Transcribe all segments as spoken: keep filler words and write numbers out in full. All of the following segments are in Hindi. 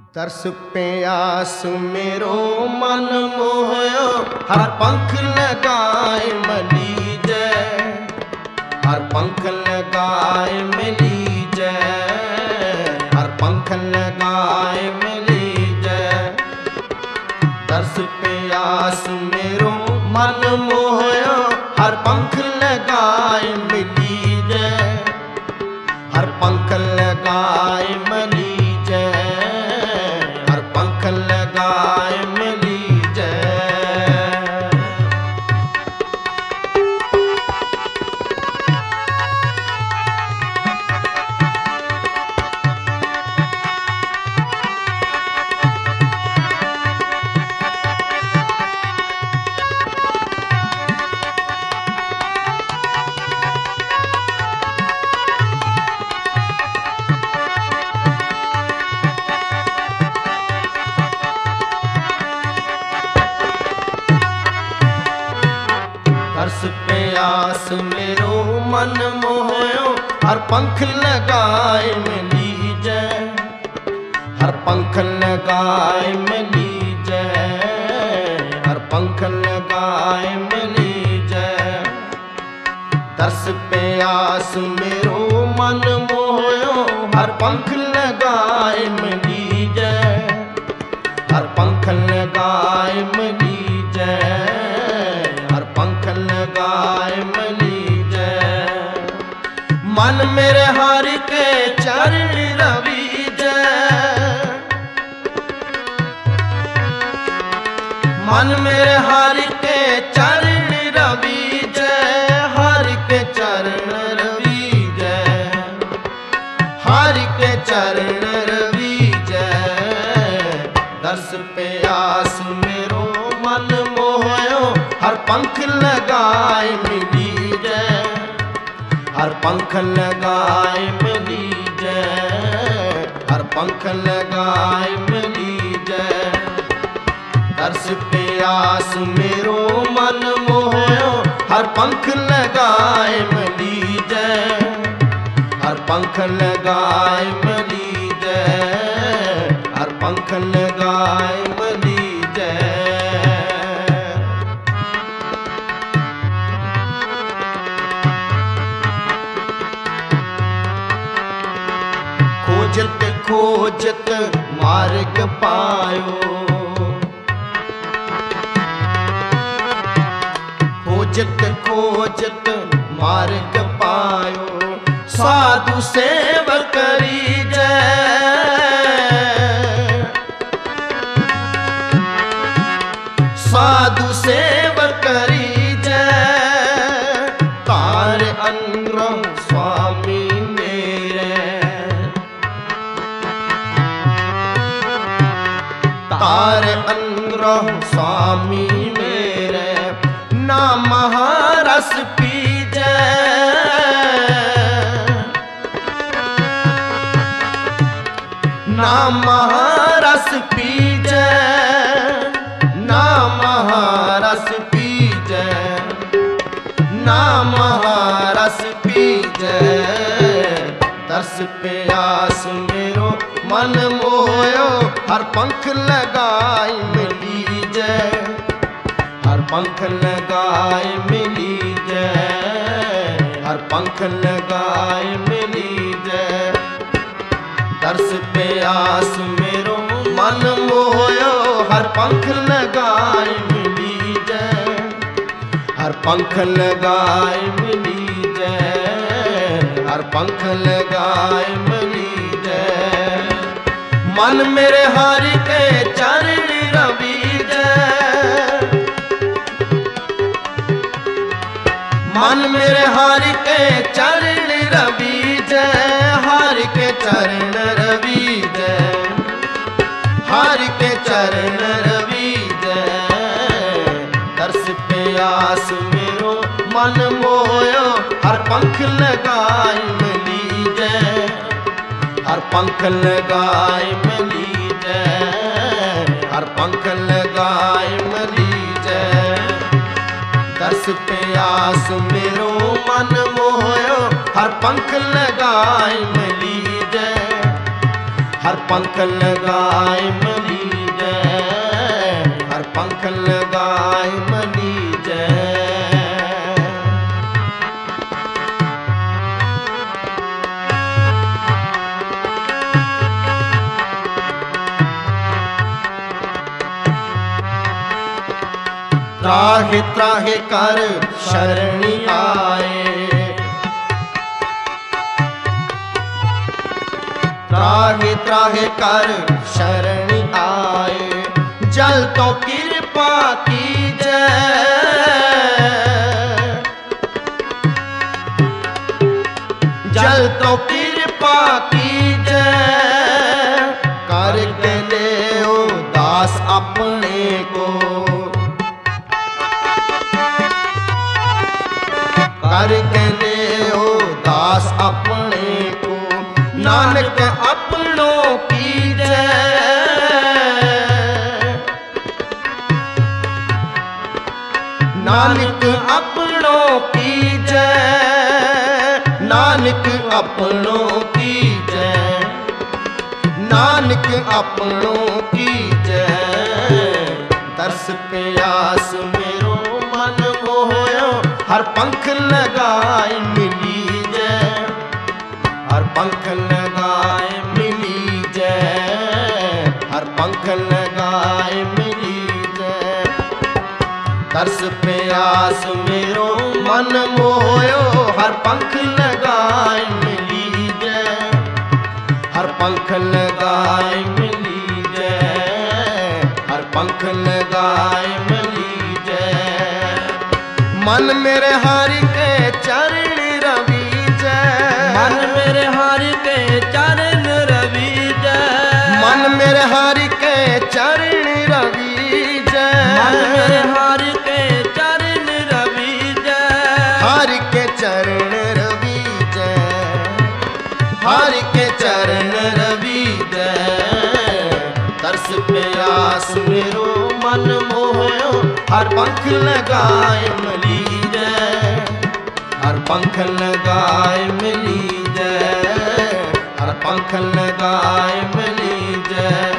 तरस प्यास मेरो मन मोहयो, हर पंख लगाए मली जय, हर पंख लगाए मिली जय, हर पंख लगाए मिली जय। तरस प्यास मेरो मन मोहयो, हर पंख लगाए मिली जय, हर पंख लगाए मिली तरस प्यास मेरो मन मोहयो, हर पंख लगाए मिली जय, हर पंख लगाए मिली जय, हर पंख लगाए मिली जय। तरस प्यास मेरो मन मोहयो, हर पंख लगाए मिली जय, हर पंख लगाए मिली जय, हर पंख लगाए मिली जय। मन मेरे हरि के चरण रवि जय, मन मेरे हरि के चरण रवि जय, हरि के चरण रवि जय, हरि के चरण रवि जय। दर्श प्यास मेरो मन मोहयो, हर पंख लगाए मिली जय, हर पंख लगाए मिली जय, हर पंख लगाए मिली जय। तरस प्यास मेरो मन मोहयो, हर पंख लगाए मिली जय, हर पंख लगाए मिली जय, हर पंख लगाए मिली जय। खोजत खोजत मार्ग पायो, खोजत खोजत मार्ग पायो, साधु सेवक करी जय, साधु सेवक करी जय। तार अनुग्रह स्वामी मेरे, तार अनुग्रह स्वामी मेरे, ना महारस पी जय, ना महारस पी जय, ना महारस पी जय, ना महारस पी जय। तरस प्यास मेरो मन मोहयो, हर पंख लगाए मिली जय, हर पंख लगाए मिली जय, हर पंख लगाए मिली जय। तरस प्यास मेरो मन मोहयो, हर पंख लगाए मिली जय, हर पंख लगाए मिली जय, हर पंख लगाए मिली जय। मन मेरे हरि के चरण रवि जय, मन मेरे हरि के चरण रवि जय, हरि के चरण रवि जय, हरि के चरण रवि जय। तरस प्यास मेरो मन मोहयो, हर पंख लगाए मिली जय, हर पंख लगाए मिली जय, हर पंख लगाए मिली जय। तरस प्यास मेरो मन मोहयो, हर पंख लगाए मिली जय, हर पंख लगाए मली जय, हर पंख लगाए मली जय। त्राहे त्राहे कर शरणी आए, त्राहे त्राहे कर शरणी आए, जल तो कृपा की जय, जल तो कृपा की जय, करके ले ओ दास अपने को, करके ले ओ दास अपने को, नानक अपनों की जय, नानक अपनों की जय, नानक अपनों की जय, नानक अपनों की जय। तरस प्यास मेरो मन मोहयो, हर पंख लगाए मिली जय, हर पंख लगाए मिली जय, हर पंख लगाए मिली जय। तरस प्यास मेरो मन मोयो, हर पंख लगाए मिली जय, हर पंख लगाए मिली जय, हर पंख लगाए मिली जय। मन मेरे हरि के चरण रवि जय, मन मेरे हरि के चरण रवि जय, मन मेरे हरि के चरण रवि जय, मन मेरे हरि के चरण रवि जय, हरि के चरण रवि जय, हरि के चरण रवि जय। तरस प्यास मेरो मन मोहयो, हर पंख लगाए मिली जय, हर पंख लगाए मिली जय, हर पंख लगाए मिली जय।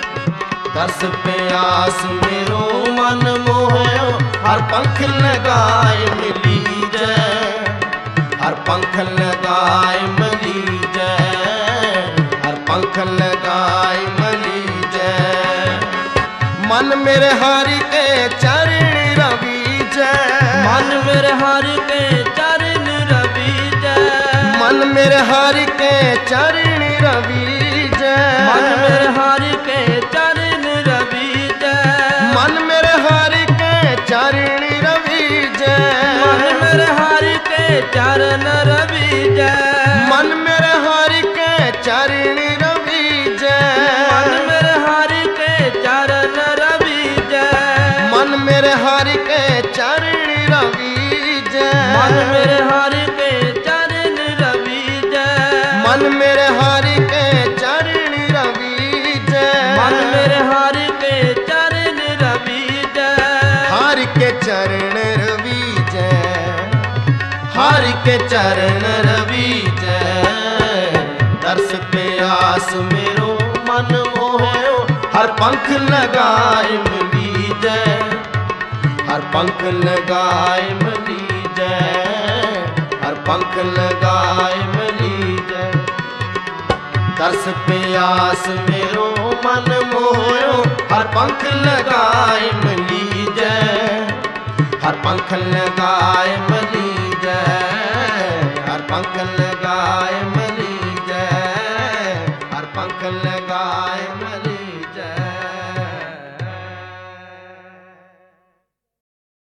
तरस प्यास मेरो मन मोहयो, हर पंख लगाए मिली जय, हर पंख लगाए मिली जय, हर पंख लगाए मिली जय। मन मेरे हरि के चरण रवि जय, मन मेरे हरि के चरण रवि जय, मन मेरे हरि के चरण रवि जय, मन मेरे हरि के चरण रवि जय, मन मेरे हरि के चरण रवि जय, मन मेरे हरि के चरण रवि जय, मन मेरे हरि के चरण रवि जय, मन मेरे हरि के चरण रवि जय, मन मेरे हरि के चरण रवि जय, मन मेरे हरि के चरण रवि जय, मन मेरे हरि के चरण रवि जय, मन मेरे हरि के चरण रवि जय, हरि के चरण रवि जय, हरि के चरण रवि जय। तरस प्यास मेरो मन मोहयो, हर पंख लगाए मिली जय, हर पंख लगाए मिली जय, हर पंख लगाए मिली जय। तरस प्यास मेरो मन मोहयो, हर पंख लगाए मिली जय, हर पंख लगाए मिली जय, हर पंख